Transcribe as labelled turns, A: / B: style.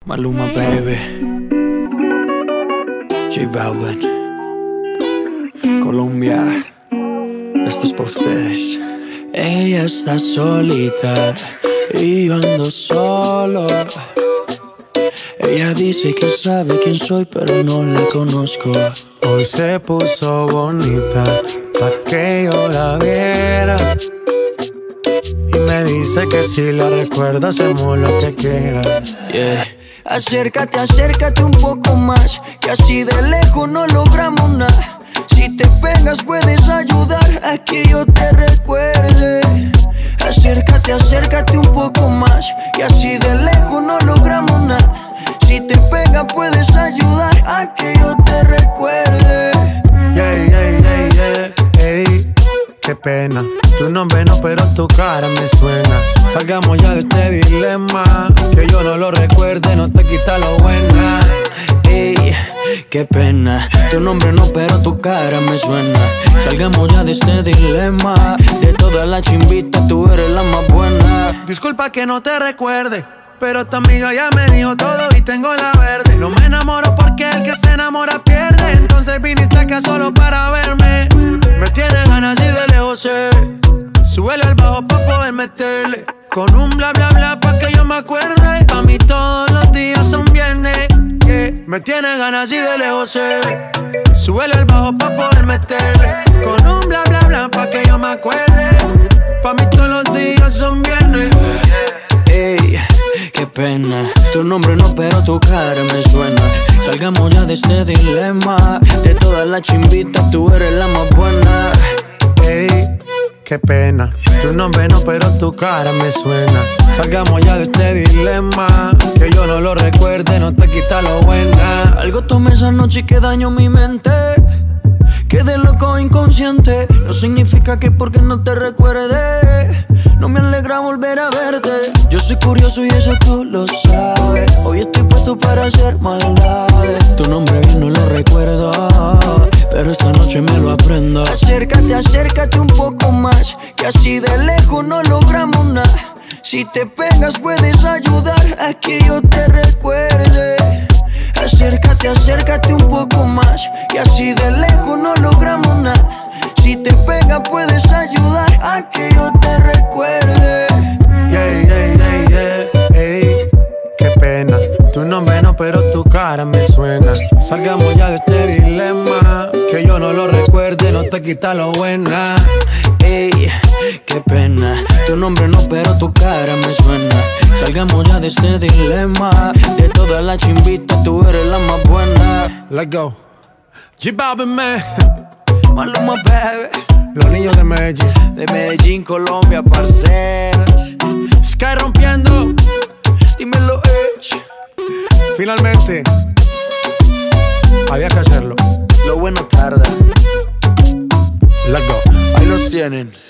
A: Maluma, baby. J Balvin. Colombia. Esto es pa' ustedes. Ella está solita y yo ando solo. Ella dice que sabe quién soy, pero no la conozco.
B: Hoy se puso bonita pa' que yo la viera. Y me dice que si la recuerda hacemos lo que quiera.
A: Yeah. Acércate, acércate un poco más, que así de lejos no logramos nada. Si te pegas puedes ayudar a que yo te recuerde. Acércate, acércate un poco más, que así de lejos no logramos nada. Si te pegas puedes ayudar a que yo te recuerde.
B: Yeah, yeah, yeah, yeah, ey, qué pena. Tu nombre no, pero tu cara me suena. Salgamos ya de este dilema. Que yo no lo recuerde, no te quita lo buena.
A: Ey, qué pena. Tu nombre no, pero tu cara me suena. Salgamos ya de este dilema. De todas las chimbitas, tú eres la más buena.
B: Disculpa que no te recuerde, pero tu amiga ya me dijo todo y tengo la verde. No me enamoro porque el que se enamora pierde. Entonces viniste acá solo para verme. Me tienes ganas y de lejos sé. Súbele al bajo pa' poder meterle. Con un bla bla bla pa' que yo me acuerde. Pa' mí todos los días son viernes, yeah. Me tienes ganas y de lejos sé. Súbele al bajo pa' poder meterle. Con un bla bla bla pa' que yo me acuerde. Pa' mí todos los días son viernes, yeah.
A: Ey, qué pena. Tu nombre no, pero tu cara me suena. Salgamos ya de este dilema. De todas las chimbitas, tú eres la más buena.
B: Ey, qué pena. Tu nombre no, pero tu cara me suena. Salgamos ya de este dilema. Que yo no lo recuerde, no te quita lo buena.
A: Algo tomé esa noche que dañó mi mente. Quedé loco inconsciente. No significa que porque no te recuerde no me alegra volver a verte. Yo soy curioso y eso tú lo sabes. Hoy estoy puesto para hacer maldades. Tu nombre bien no lo recuerdo, pero esta noche me lo aprendo. Acércate, acércate un poco más, que así de lejos no logramos nada. Si te pegas puedes ayudar a que yo te recuerde. Acércate, acércate un poco más, que así de lejos no logramos nada. Si te pegas puedes ayudar a que yo te recuerde.
B: Yeah, yeah, yeah, yeah, ey, qué pena. Tu nombre no, pero tu cara me suena. Salgamos ya de este dilema. Que yo no lo recuerde, no te quita lo buena.
A: Ey, qué pena. Tu nombre no, pero tu cara me suena. Salgamos ya de este dilema. De todas las chimbitas, tú eres la más buena.
B: Let's go. J Balvin, man.
A: Maluma, baby.
B: Los niños de Medellín.
A: De Medellín, Colombia, parceras.
B: Sky rompiendo.
A: Dímelo, Edge.
B: Finalmente, había que hacerlo.
A: Lo bueno tarda.
B: Let's go.
A: Ahí los tienen.